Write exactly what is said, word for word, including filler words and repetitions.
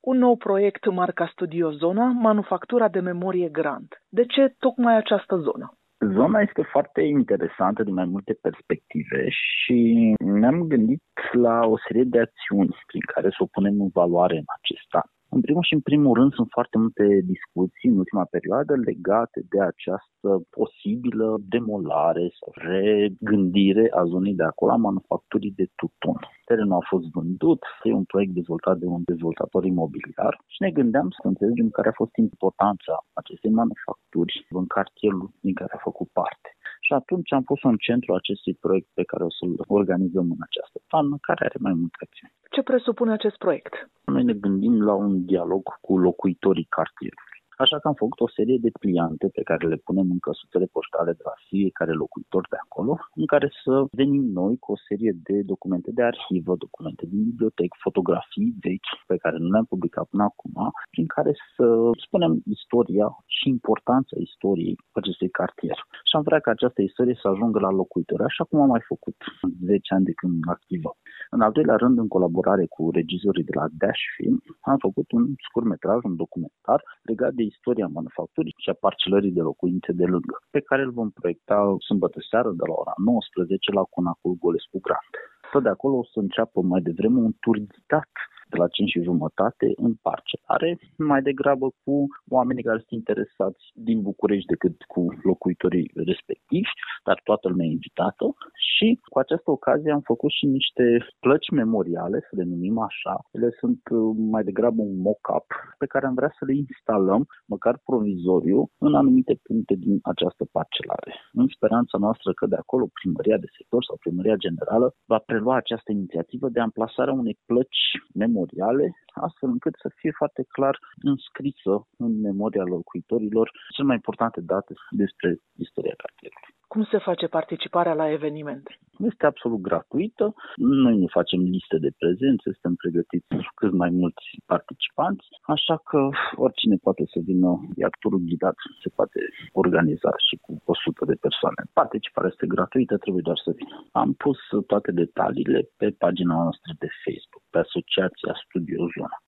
Un nou proiect marca Studio Zona, manufactura de memorie Grand. De ce tocmai această zonă? Zona este foarte interesantă din mai multe perspective și ne-am gândit la o serie de acțiuni prin care să o punem în valoare în acest an. În primul și în primul rând sunt foarte multe discuții în ultima perioadă legate de această posibilă demolare sau regândire a zonei de acolo a manufacturii de tutun. Terenul a fost vândut, e un proiect dezvoltat de un dezvoltator imobiliar și ne gândeam să înțelegem care a fost importanța acestei manufacturi în cartierul din care a făcut parte. Și atunci am pus în centru acestui proiect pe care o să-l organizăm în această toamnă, care are mai multe acțiuni. Ce presupune acest proiect? Noi ne gândim la un dialog cu locuitorii cartierului. Așa că am făcut o serie de pliante pe care le punem în căsuțele poștale de la fiecare locuitor de acolo, în care să venim noi cu o serie de documente de arhivă, documente din biblioteci, fotografii vechi pe care nu le-am publicat până acum, prin care să spunem istoria și importanța istoriei acestui cartier. Și am vrea ca această istorie să ajungă la locuitori, așa cum am mai făcut în zece ani de când activăm. În al doilea rând, în colaborare cu regizorii de la Dash Film, am făcut un scurtmetraj, un documentar legat de istoria manufacturii și a parcelării de locuințe de lângă, pe care îl vom proiecta sâmbătă seară de la ora nouăsprezece la Conacul Golescu Grand. Tot de acolo o să înceapă mai devreme un tur ghidat de la cinci și jumătate în parcelare, mai degrabă cu oamenii care sunt interesați din București decât cu locuitorii respectivi, dar toată lumea e invitată. Și cu această ocazie am făcut și niște plăci memoriale, să le numim așa. Ele sunt mai degrabă un mock-up pe care am vrea să le instalăm, măcar provizoriu, în anumite puncte din această parcelare. În speranța noastră că de acolo primăria de sector sau primăria generală va prelua această inițiativă de amplasarea unei plăci memoriale astfel încât să fie foarte clar înscrisă în memoria locuitorilor cele mai importante date despre istoria cartierului. Cum se face participarea la eveniment? Este absolut gratuită, noi nu facem liste de prezență, suntem pregătiți cât mai mulți participanți, așa că oricine poate să vină, iar turul ghidat se poate organiza și cu o sută de persoane. Participarea este gratuită, trebuie doar să vină. Am pus toate detaliile pe pagina noastră de Facebook, pe Asociația Studio Zona.